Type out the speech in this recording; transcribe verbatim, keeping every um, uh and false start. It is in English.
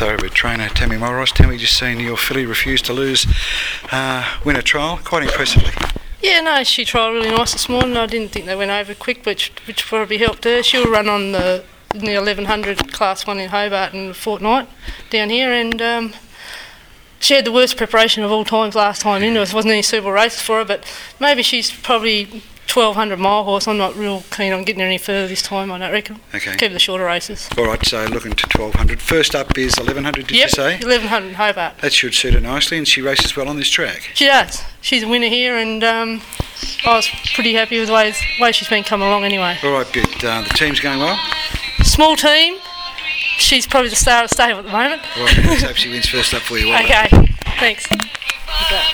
Thoroughbred trainer Tammy Mulross. Tammy, just seen your filly refuse to lose, uh, win a trial quite impressively. Yeah, no, she tried really nice this morning. I didn't think they went over quick, which which probably helped her. She'll run on the in the eleven hundred Class one in Hobart in a fortnight down here, and um, she had the worst preparation of all times last time into it. There wasn't any suitable races for her, but maybe she's probably twelve hundred mile horse. I'm not real keen on getting her any further this time, I don't reckon. Okay. Keep the shorter races. All right, so looking to twelve hundred. First up is eleven hundred, did yep, you say? eleven hundred Hobart. That should suit her nicely, and she races well on this track. She does. She's a winner here, and um, I was pretty happy with the way, way she's been coming along anyway. All right, good. Uh, the team's going well? Small team. She's probably the star of the stable at the moment. All right, let's hope she wins first up for you. Well okay, done. thanks.